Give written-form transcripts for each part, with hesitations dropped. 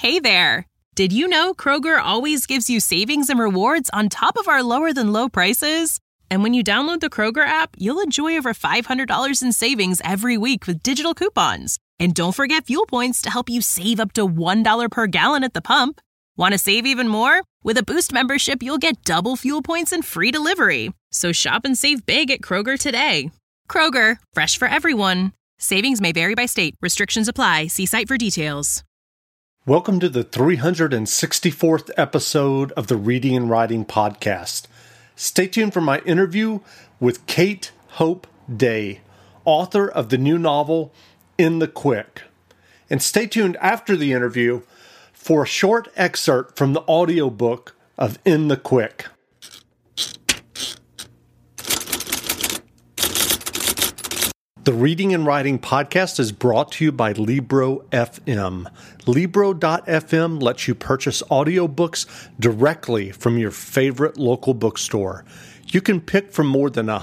Hey there! Did you know Kroger always gives you savings and rewards on top of our lower-than-low prices? And when you download the Kroger app, you'll enjoy over $500 in savings every week with digital coupons. And don't forget fuel points to help you save up to $1 per gallon at the pump. Want to save even more? With a Boost membership, you'll get double fuel points and free delivery. So shop and save big at Kroger today. Kroger, fresh for everyone. Savings may vary by state. Restrictions apply. See site for details. Welcome to the 364th episode of the Reading and Writing Podcast. Stay tuned for my interview with Kate Hope Day, author of the new novel, In the Quick. And stay tuned after the interview for a short excerpt from the audiobook of In the Quick. The Reading and Writing Podcast is brought to you by Libro FM. Libro.fm lets you purchase audiobooks directly from your favorite local bookstore. You can pick from more than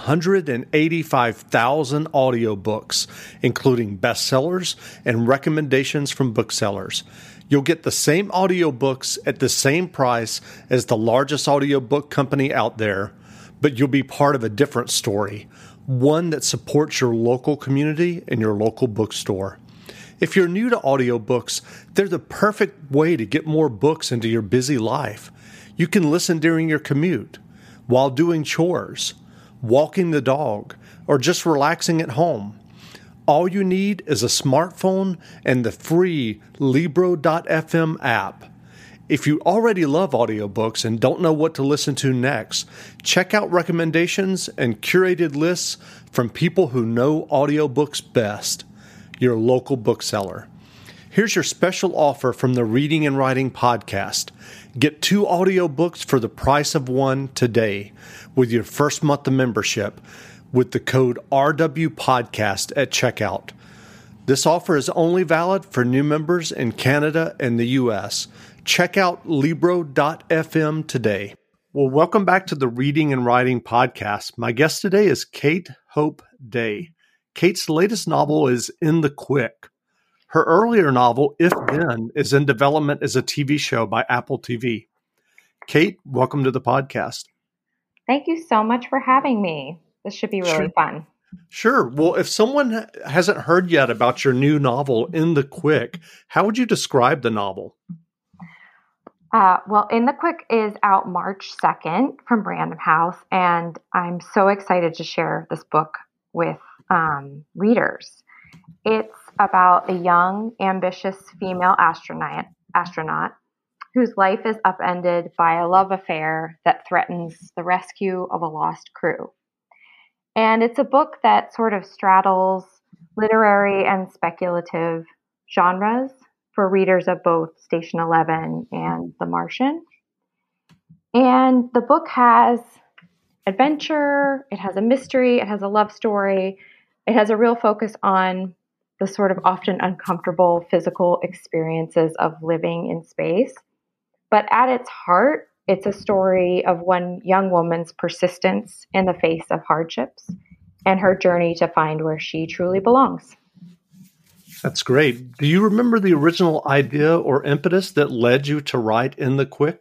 185,000 audiobooks, including bestsellers and recommendations from booksellers. You'll get the same audiobooks at the same price as the largest audiobook company out there, but you'll be part of a different story. One that supports your local community and your local bookstore. If you're new to audiobooks, they're the perfect way to get more books into your busy life. You can listen during your commute, while doing chores, walking the dog, or just relaxing at home. All you need is a smartphone and the free Libro.fm app. If you already love audiobooks and don't know what to listen to next, check out recommendations and curated lists from people who know audiobooks best, your local bookseller. Here's your special offer from the Reading and Writing Podcast. Get 2 audiobooks for the price of one today with your first month of membership with the code RWPodcast at checkout. This offer is only valid for new members in Canada and the U.S. Check out Libro.fm today. Well, welcome back to the Reading and Writing Podcast. My guest today is Kate Hope Day. Kate's latest novel is In the Quick. Her earlier novel, If Then, is in development as a TV show by Apple TV. Kate, welcome to the podcast. Thank you so much for having me. This should be really fun. Sure. Well, if someone hasn't heard yet about your new novel, In the Quick, how would you describe the novel? Well, In the Quick is out March 2nd from Random House, and I'm so excited to share this book with readers. It's about a young, ambitious female astronaut whose life is upended by a love affair that threatens the rescue of a lost crew. And it's a book that sort of straddles literary and speculative genres for readers of both Station 11 and The Martian. And the book has adventure, it has a mystery, it has a love story, it has a real focus on the sort of often uncomfortable physical experiences of living in space. But at its heart, it's a story of one young woman's persistence in the face of hardships and her journey to find where she truly belongs. That's great. Do you remember the original idea or impetus that led you to write In the Quick?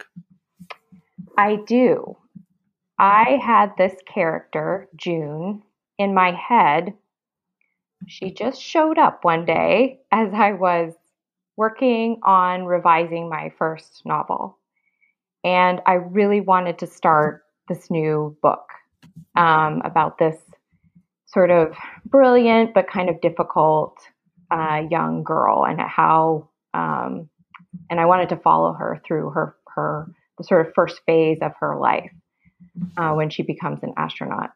I do. I had this character, June, in my head. She just showed up one day as I was working on revising my first novel. And I really wanted to start this new book about this sort of brilliant but kind of difficult young girl, and how and I wanted to follow her through the sort of first phase of her life when she becomes an astronaut.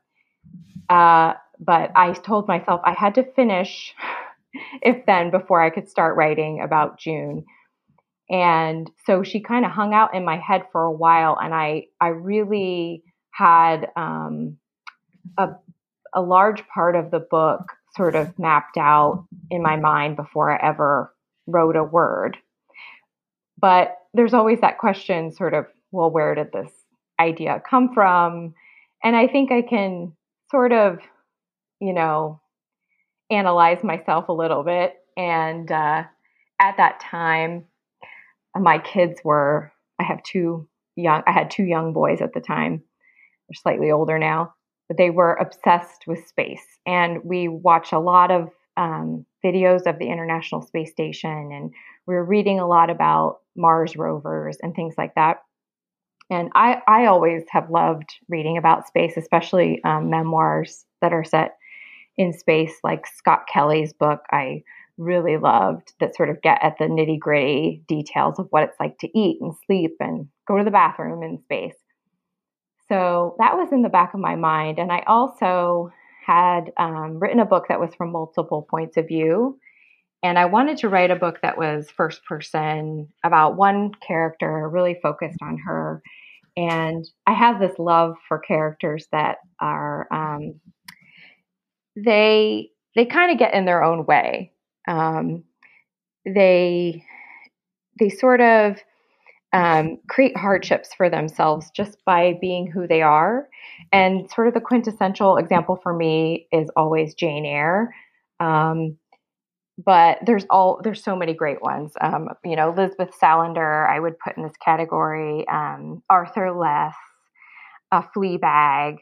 But I told myself I had to finish If Then before I could start writing about June. And so she kind of hung out in my head for a while, and I really had a large part of the book sort of mapped out in my mind before I ever wrote a word. But there's always that question sort of, well, where did this idea come from? And I think I can sort of, analyze myself a little bit. And at that time, my kids were, I had two young boys at the time. They're slightly older now, but they were obsessed with space. And we watched a lot of videos of the International Space Station, and we were reading a lot about Mars rovers and things like that. And I always have loved reading about space, especially memoirs that are set in space, like Scott Kelly's book. I really loved that sort of get at the nitty gritty details of what it's like to eat and sleep and go to the bathroom in space. So that was in the back of my mind. And I also had written a book that was from multiple points of view. And I wanted to write a book that was first person about one character, really focused on her. And I have this love for characters that are, they kind of get in their own way. They sort of create hardships for themselves just by being who they are. And sort of the quintessential example for me is always Jane Eyre. But there's so many great ones. Elizabeth Salander, I would put in this category. Arthur Less, Fleabag.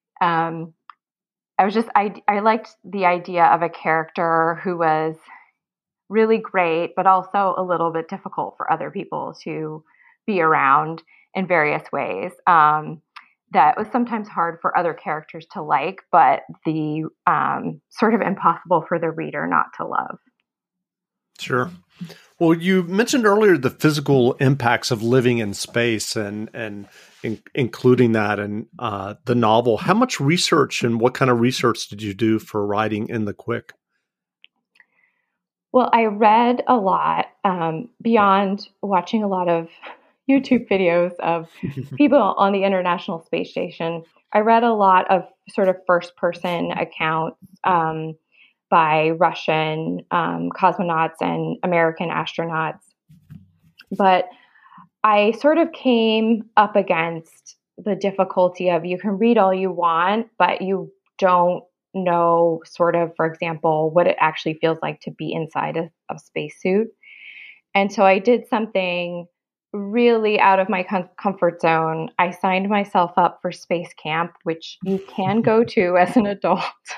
I liked the idea of a character who was really great, but also a little bit difficult for other people to be around in various ways. That was sometimes hard for other characters to like, but the sort of impossible for the reader not to love. Sure. Well, you mentioned earlier the physical impacts of living in space and including that in the novel. How much research and what kind of research did you do for writing In the Quick? Well, I read a lot beyond watching a lot of YouTube videos of people on the International Space Station. I read a lot of sort of first-person accounts by Russian cosmonauts and American astronauts. But I sort of came up against the difficulty of you can read all you want, but you don't know sort of, for example, what it actually feels like to be inside a spacesuit. And so I did something really out of my comfort zone. I signed myself up for space camp, which you can go to as an adult.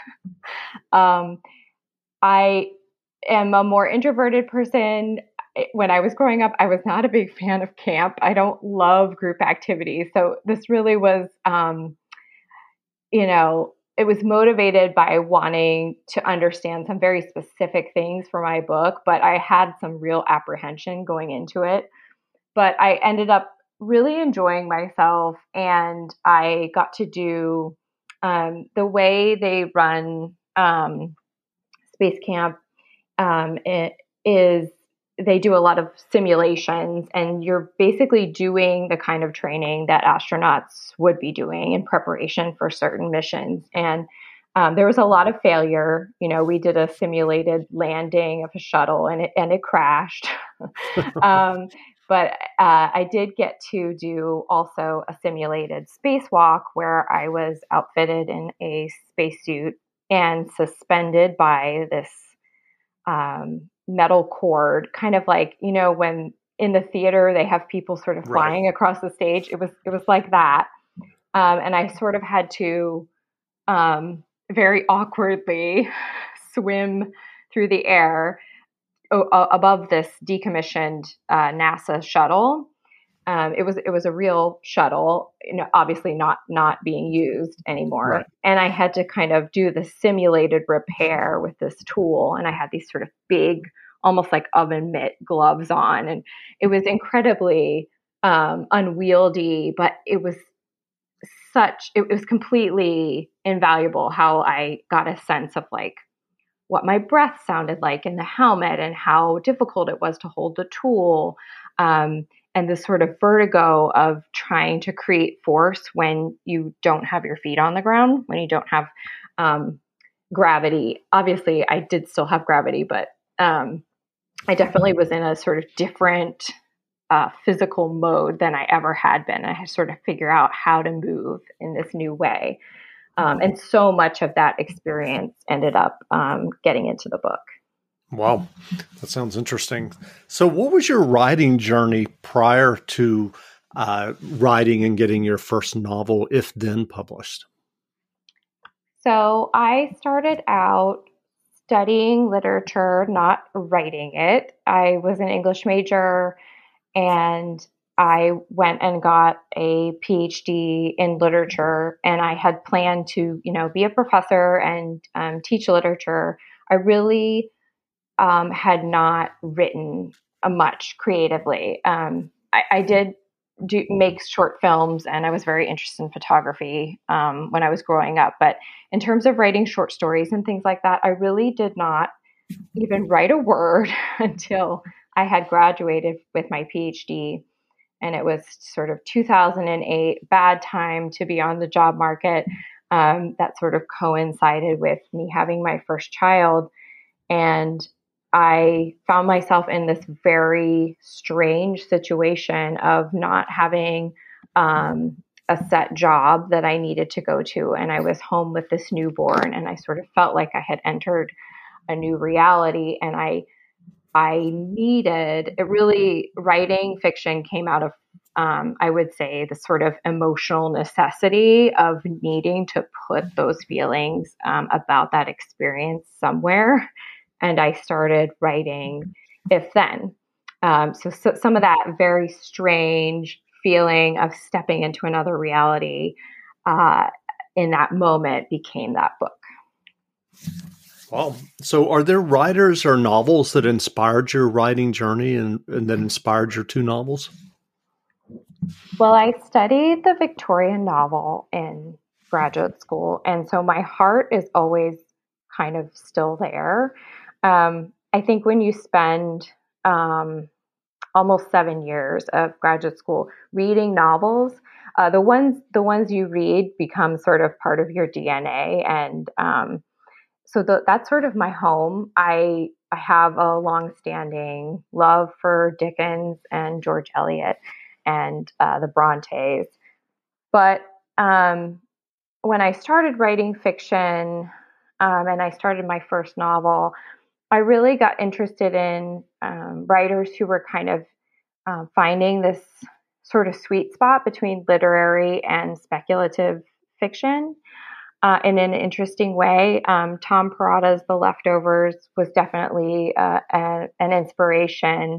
I am a more introverted person. When I was growing up, I was not a big fan of camp. I don't love group activities. So this really was, it was motivated by wanting to understand some very specific things for my book, but I had some real apprehension going into it. But I ended up really enjoying myself, and I got to do the way they run space camp is they do a lot of simulations, and you're basically doing the kind of training that astronauts would be doing in preparation for certain missions. And there was a lot of failure. We did a simulated landing of a shuttle, and it crashed. But I did get to do also a simulated spacewalk where I was outfitted in a spacesuit and suspended by this metal cord, kind of like, when in the theater they have people sort of flying across the stage. It was like that. And I sort of had to very awkwardly swim through the air above this decommissioned NASA shuttle. It was a real shuttle, obviously not being used anymore. Right. And I had to kind of do the simulated repair with this tool. And I had these sort of big, almost like oven mitt gloves on. And it was incredibly unwieldy, but it was completely invaluable how I got a sense of like what my breath sounded like in the helmet and how difficult it was to hold the tool. And this sort of vertigo of trying to create force when you don't have your feet on the ground, when you don't have gravity. Obviously, I did still have gravity, but I definitely was in a sort of different physical mode than I ever had been. I had to sort of figure out how to move in this new way. And so much of that experience ended up getting into the book. Wow, that sounds interesting. So, what was your writing journey prior to writing and getting your first novel, if then published? So I started out studying literature, not writing it. I was an English major and I went and got a PhD in literature, and I had planned to, be a professor and teach literature. I really had not written much creatively. I did make short films, and I was very interested in photography when I was growing up. But in terms of writing short stories and things like that, I really did not even write a word until I had graduated with my PhD. And it was sort of 2008, bad time to be on the job market. That sort of coincided with me having my first child. And I found myself in this very strange situation of not having a set job that I needed to go to. And I was home with this newborn, and I sort of felt like I had entered a new reality. And I needed it really. Writing fiction came out of, I would say, the sort of emotional necessity of needing to put those feelings about that experience somewhere. And I started writing If Then. So some of that very strange feeling of stepping into another reality in that moment became that book. Wow. So, are there writers or novels that inspired your writing journey and that inspired your two novels? Well, I studied the Victorian novel in graduate school, and so my heart is always kind of still there. I think when you spend almost 7 years of graduate school reading novels, the ones you read become sort of part of your DNA, and that's sort of my home. I have a long-standing love for Dickens and George Eliot and the Brontes. But when I started writing fiction and I started my first novel, I really got interested in writers who were kind of finding this sort of sweet spot between literary and speculative fiction in an interesting way. Tom Perrotta's The Leftovers was definitely an inspiration.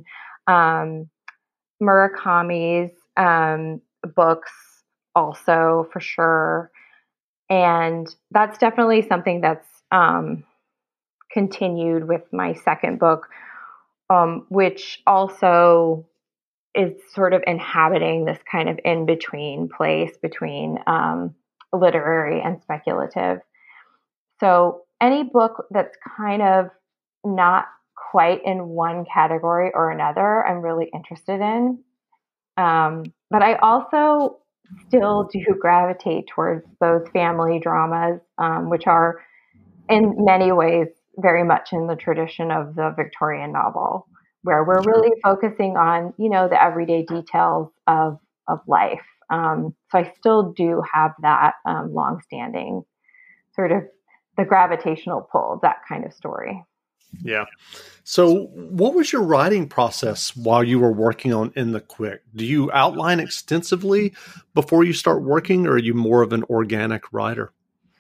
Murakami's books also, for sure. And that's definitely something that's continued with my second book, which also is sort of inhabiting this kind of in between place between literary and speculative. So any book that's kind of not quite in one category or another, I'm really interested in. But I also still do gravitate towards those family dramas, which are in many ways very much in the tradition of the Victorian novel, where we're really focusing on, the everyday details of life. So I still do have that longstanding sort of the gravitational pull of that kind of story. Yeah. So, what was your writing process while you were working on In the Quick? Do you outline extensively before you start working, or are you more of an organic writer?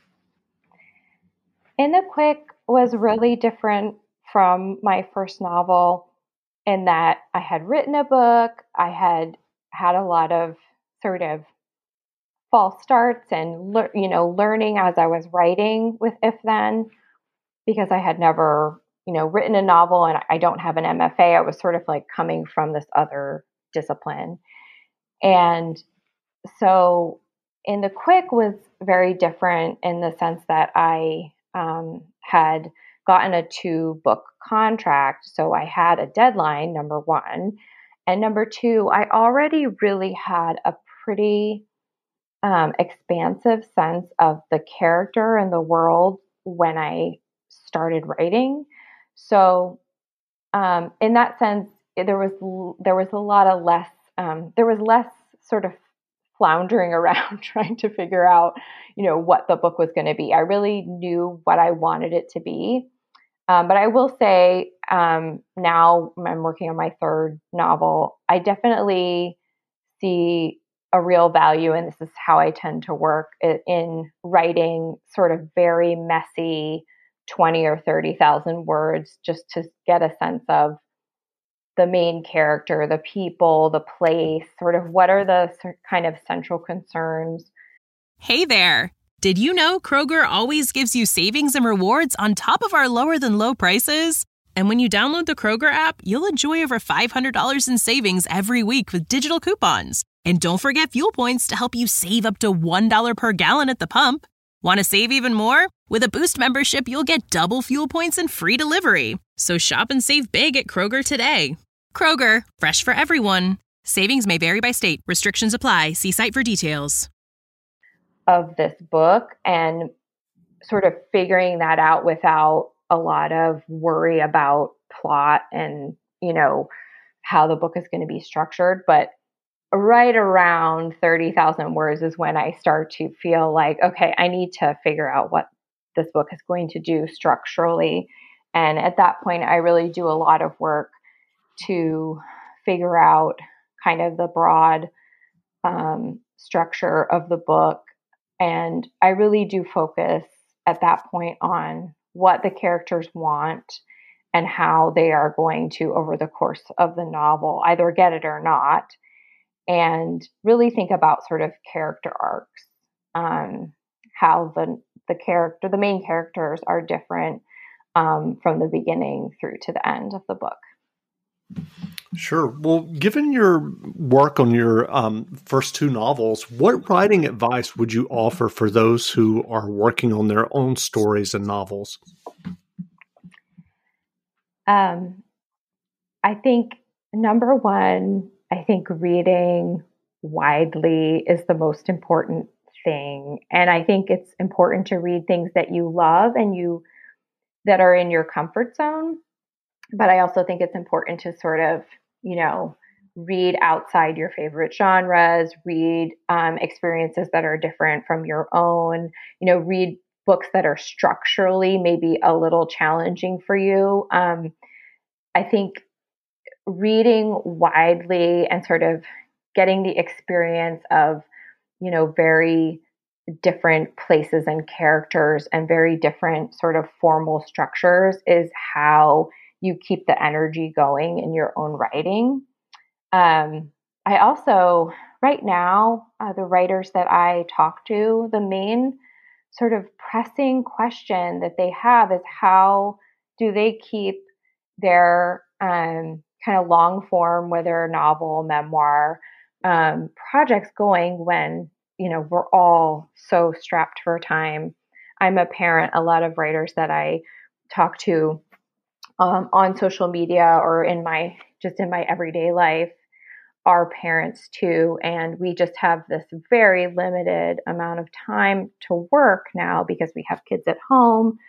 In the Quick was really different from my first novel in that I had written a book, I had a lot of sort of false starts and learning as I was writing with If Then, because I had never written a novel and I don't have an MFA. I was sort of like coming from this other discipline. And so In the Quick was very different in the sense that I had gotten a 2-book contract. So I had a deadline, number one. And number two, I already really had a pretty expansive sense of the character and the world when I started writing. So in that sense, there was a lot of less there was less sort of floundering around trying to figure out what the book was going to be. I really knew what I wanted it to be. But I will say now I'm working on my third novel. I definitely see a real value, and this is how I tend to work in writing sort of very messy 20 or 30,000 words just to get a sense of the main character, the people, the place, sort of what are the kind of central concerns. Hey there! Did you know Kroger always gives you savings and rewards on top of our lower than low prices? And when you download the Kroger app, you'll enjoy over $500 in savings every week with digital coupons. And don't forget fuel points to help you save up to $1 per gallon at the pump. Want to save even more? With a Boost membership, you'll get double fuel points and free delivery. So shop and save big at Kroger today. Kroger, fresh for everyone. Savings may vary by state. Restrictions apply. See site for details. Of this book and sort of figuring that out without a lot of worry about plot and, how the book is going to be structured. But right around 30,000 words is when I start to feel like, okay, I need to figure out what this book is going to do structurally. And at that point, I really do a lot of work to figure out kind of the broad structure of the book. And I really do focus at that point on what the characters want and how they are going to, over the course of the novel, either get it or not, and really think about sort of character arcs, how the main characters are different from the beginning through to the end of the book. Sure. Well, given your work on your first two novels, what writing advice would you offer for those who are working on their own stories and novels? I think number one, reading widely is the most important thing. And I think it's important to read things that you love and that are in your comfort zone. But I also think it's important to sort of, read outside your favorite genres, read experiences that are different from your own, read books that are structurally maybe a little challenging for you. I think reading widely and sort of getting the experience of, very different places and characters and very different sort of formal structures is how you keep the energy going in your own writing. I also, right now, the writers that I talk to, the main sort of pressing question that they have is how do they keep their kind of long form, whether novel, memoir, projects going when, we're all so strapped for time. I'm a parent. A lot of writers that I talk to on social media or in my everyday life are parents too. And we just have this very limited amount of time to work now because we have kids at home,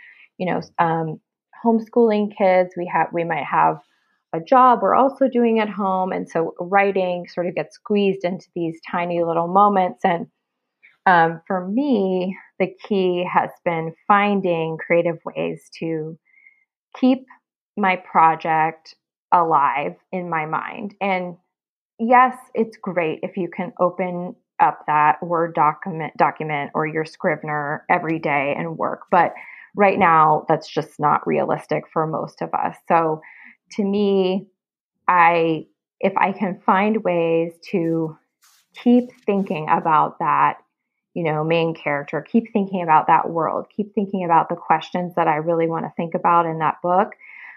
homeschooling kids. We might have a job we're also doing at home. And so writing sort of gets squeezed into these tiny little moments. And for me, the key has been finding creative ways to keep my project alive in my mind. And yes, it's great if you can open up that Word document or your Scrivener every day and work. But right now, that's just not realistic for most of us. So to me, if I can find ways to keep thinking about that, main character, keep thinking about that world, keep thinking about the questions that I really want to think about in that book.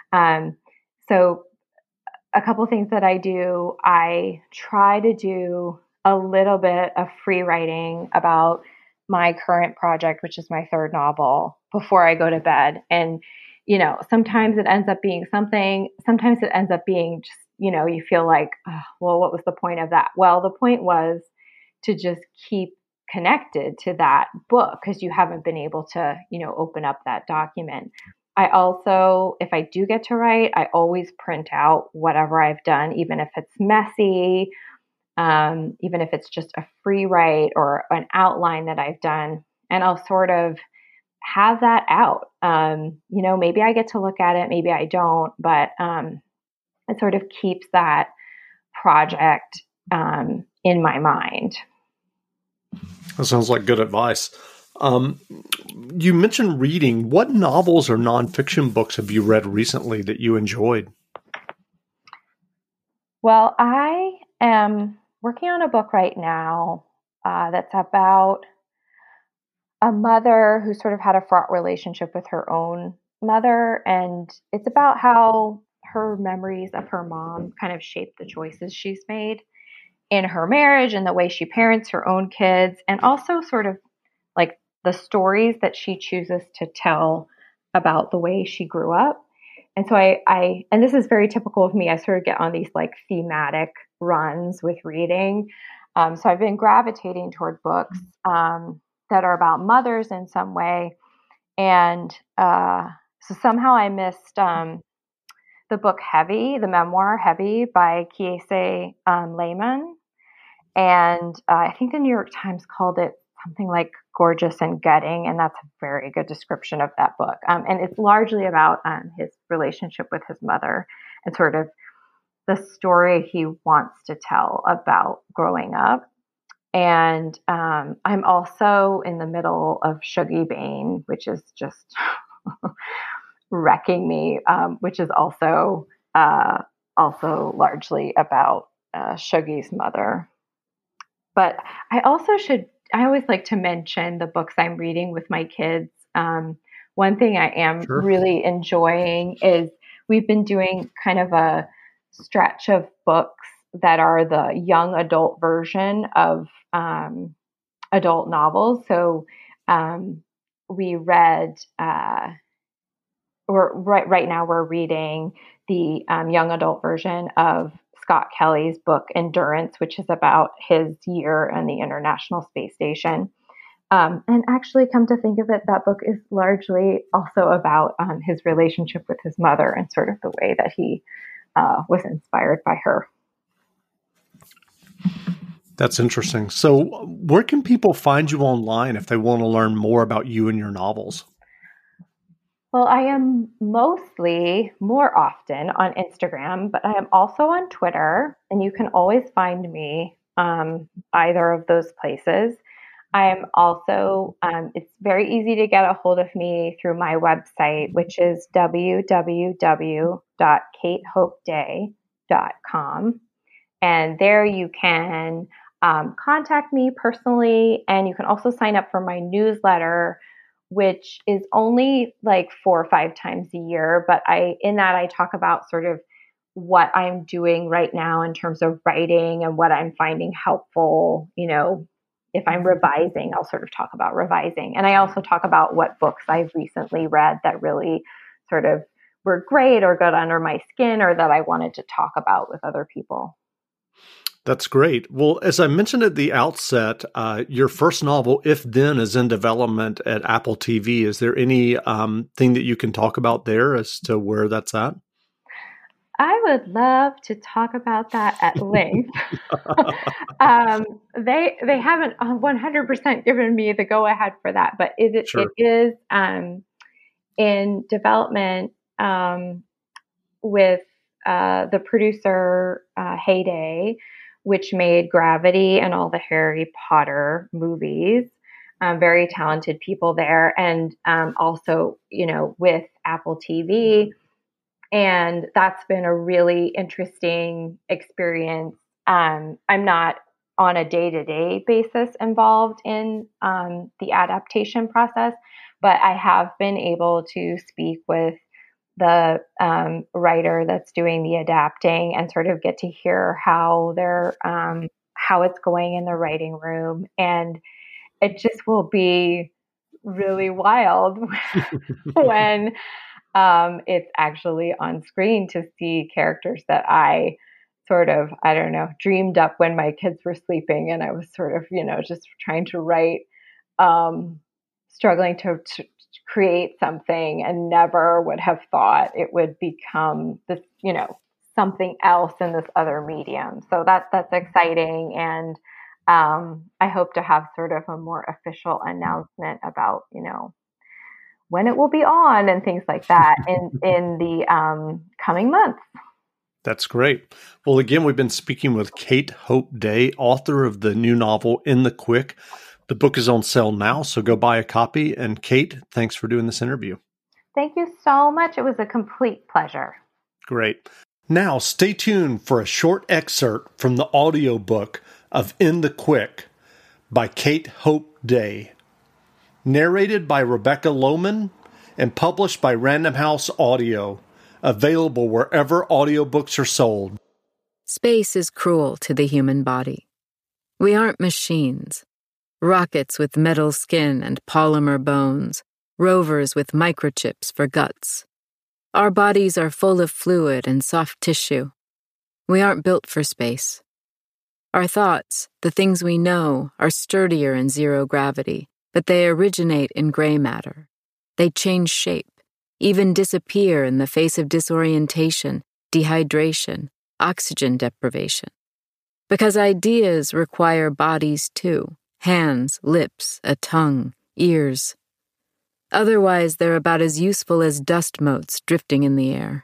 So a couple things that I do, I try to do a little bit of free writing about my current project, which is my third novel, before I go to bed. And, sometimes it ends up being something, sometimes it ends up being just, you feel like, oh, well, what was the point of that? Well, the point was to just keep connected to that book because you haven't been able to, open up that document. I also, if I do get to write, I always print out whatever I've done, even if it's messy, even if it's just a free write or an outline that I've done. And I'll sort of have that out. Maybe I get to look at it, maybe I don't, but it sort of keeps that project in my mind. That sounds like good advice. You mentioned reading. What novels or nonfiction books have you read recently that you enjoyed? Well, I am working on a book right now that's about a mother who sort of had a fraught relationship with her own mother. And it's about how her memories of her mom kind of shaped the choices she's made in her marriage and the way she parents her own kids, and also sort of like the stories that she chooses to tell about the way she grew up. And so and this is very typical of me, I sort of get on these like thematic runs with reading. So I've been gravitating toward books that are about mothers in some way. And so somehow I missed the book Heavy, the memoir Heavy by Kiese Layman. And I think the New York Times called it something like Gorgeous and Gutting, and that's a very good description of that book. And it's largely about his relationship with his mother and sort of the story he wants to tell about growing up. And I'm also in the middle of Shuggie Bain, which is just wrecking me, which is also largely about Shuggie's mother. But I always like to mention the books I'm reading with my kids. One thing I am really enjoying is we've been doing kind of a stretch of books that are the young adult version of adult novels. So we read, right now we're reading the young adult version of Scott Kelly's book Endurance, which is about his year on the International Space Station. And actually, come to think of it, that book is largely also about his relationship with his mother and sort of the way that he was inspired by her. That's interesting. So where can people find you online if they want to learn more about you and your novels? Well, I am more often on Instagram, but I am also on Twitter, and you can always find me either of those places. I am also, it's very easy to get a hold of me through my website, which is www.katehopeday.com. And there you can contact me personally, and you can also sign up for my newsletter, which is only like 4 or 5 times a year. But in that I talk about sort of what I'm doing right now in terms of writing and what I'm finding helpful. If I'm revising, I'll sort of talk about revising. And I also talk about what books I've recently read that really sort of were great or got under my skin or that I wanted to talk about with other people. That's great. Well, as I mentioned at the outset, your first novel, If Then, is in development at Apple TV. Is there any thing that you can talk about there as to where that's at? I would love to talk about that at length. They haven't 100% given me the go ahead for that, but it is in development with the producer Heyday, which made Gravity and all the Harry Potter movies. Very talented people there, and also with Apple TV. And that's been a really interesting experience. I'm not on a day-to-day basis involved in the adaptation process, but I have been able to speak with the writer that's doing the adapting and sort of get to hear how it's going in the writing room. And it just will be really wild when it's actually on screen to see characters that I sort of, I don't know, dreamed up when my kids were sleeping. And I was sort of, just trying to write, struggling to create something, and never would have thought it would become this, something else in this other medium. So that's exciting. And I hope to have sort of a more official announcement about, when it will be on and things like that in the coming months. That's great. Well, again, we've been speaking with Kate Hope Day, author of the new novel, In the Quick. The book is on sale now, so go buy a copy. And Kate, thanks for doing this interview. Thank you so much. It was a complete pleasure. Great. Now, stay tuned for a short excerpt from the audiobook of In the Quick by Kate Hope Day, narrated by Rebecca Lohman and published by Random House Audio, available wherever audiobooks are sold. Space is cruel to the human body. We aren't machines. Rockets with metal skin and polymer bones, rovers with microchips for guts. Our bodies are full of fluid and soft tissue. We aren't built for space. Our thoughts, the things we know, are sturdier in zero gravity, but they originate in gray matter. They change shape, even disappear in the face of disorientation, dehydration, oxygen deprivation. Because ideas require bodies too, hands, lips, a tongue, ears. Otherwise, they're about as useful as dust motes drifting in the air.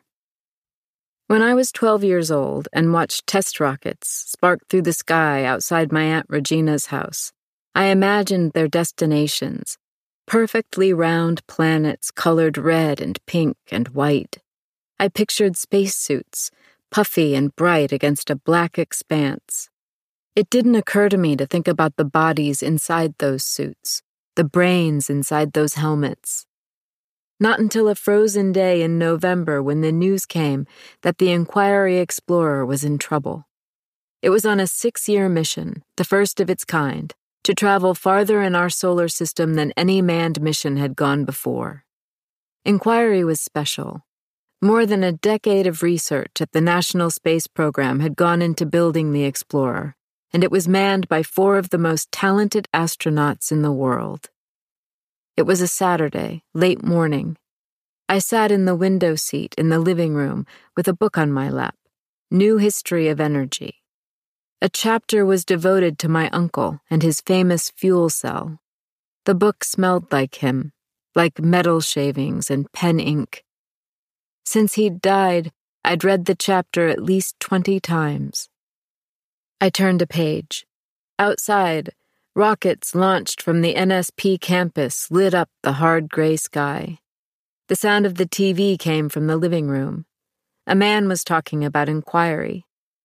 When I was 12 years old and watched test rockets spark through the sky outside my Aunt Regina's house, I imagined their destinations, perfectly round planets colored red and pink and white. I pictured spacesuits, puffy and bright against a black expanse. It didn't occur to me to think about the bodies inside those suits, the brains inside those helmets. Not until a frozen day in November when the news came that the Inquiry Explorer was in trouble. It was on a 6-year mission, the first of its kind, to travel farther in our solar system than any manned mission had gone before. Inquiry was special. More than a decade of research at the National Space Program had gone into building the Explorer, and it was manned by 4 of the most talented astronauts in the world. It was a Saturday, late morning. I sat in the window seat in the living room with a book on my lap, New History of Energy. A chapter was devoted to my uncle and his famous fuel cell. The book smelled like him, like metal shavings and pen ink. Since he'd died, I'd read the chapter at least 20 times. I turned a page. Outside, rockets launched from the NSP campus lit up the hard gray sky. The sound of the TV came from the living room. A man was talking about Inquiry.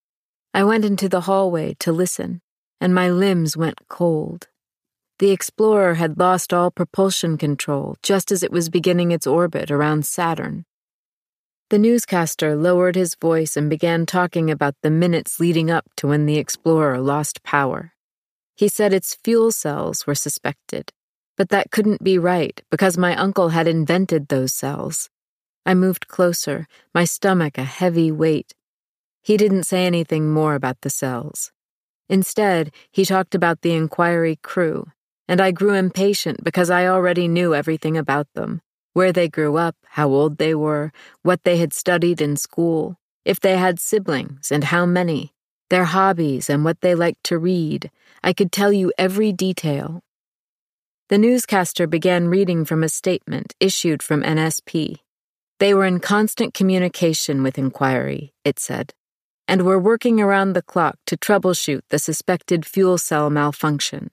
I went into the hallway to listen, and my limbs went cold. The Explorer had lost all propulsion control just as it was beginning its orbit around Saturn. The newscaster lowered his voice and began talking about the minutes leading up to when the Explorer lost power. He said its fuel cells were suspected, but that couldn't be right because my uncle had invented those cells. I moved closer, my stomach a heavy weight. He didn't say anything more about the cells. Instead, he talked about the Inquiry crew, and I grew impatient because I already knew everything about them, where they grew up, how old they were, what they had studied in school, if they had siblings and how many, their hobbies and what they liked to read. I could tell you every detail. The newscaster began reading from a statement issued from NSP. They were in constant communication with Inquiry, it said, and were working around the clock to troubleshoot the suspected fuel cell malfunction.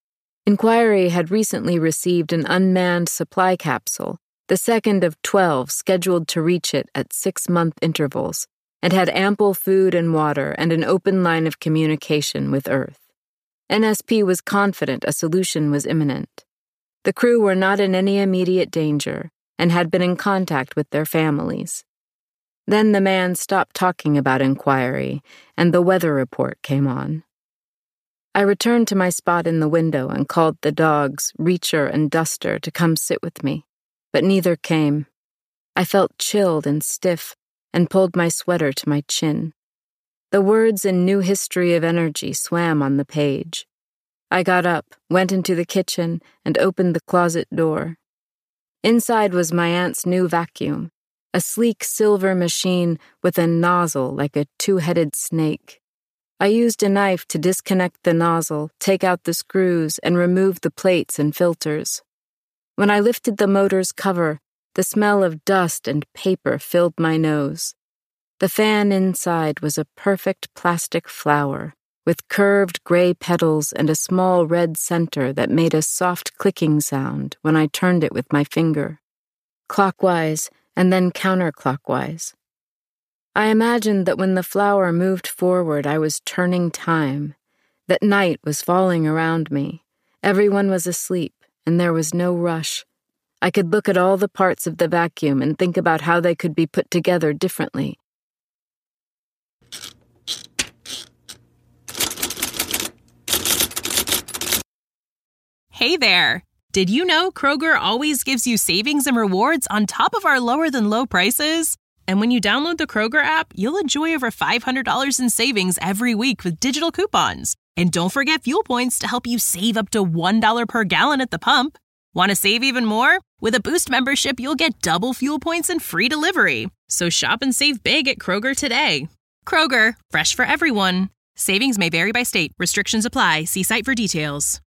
Inquiry had recently received an unmanned supply capsule, the second of 12 scheduled to reach it at 6-month intervals, and had ample food and water and an open line of communication with Earth. NSP was confident a solution was imminent. The crew were not in any immediate danger and had been in contact with their families. Then the man stopped talking about Inquiry, and the weather report came on. I returned to my spot in the window and called the dogs, Reacher and Duster, to come sit with me, but neither came. I felt chilled and stiff and pulled my sweater to my chin. The words in New History of Energy swam on the page. I got up, went into the kitchen, and opened the closet door. Inside was my aunt's new vacuum, a sleek silver machine with a nozzle like a 2-headed snake. I used a knife to disconnect the nozzle, take out the screws, and remove the plates and filters. When I lifted the motor's cover, the smell of dust and paper filled my nose. The fan inside was a perfect plastic flower, with curved gray petals and a small red center that made a soft clicking sound when I turned it with my finger, clockwise and then counterclockwise. I imagined that when the flower moved forward, I was turning time, that night was falling around me. Everyone was asleep, and there was no rush. I could look at all the parts of the vacuum and think about how they could be put together differently. Hey there! Did you know Kroger always gives you savings and rewards on top of our lower-than-low prices? And when you download the Kroger app, you'll enjoy over $500 in savings every week with digital coupons. And don't forget fuel points to help you save up to $1 per gallon at the pump. Want to save even more? With a Boost membership, you'll get double fuel points and free delivery. So shop and save big at Kroger today. Kroger, fresh for everyone. Savings may vary by state. Restrictions apply. See site for details.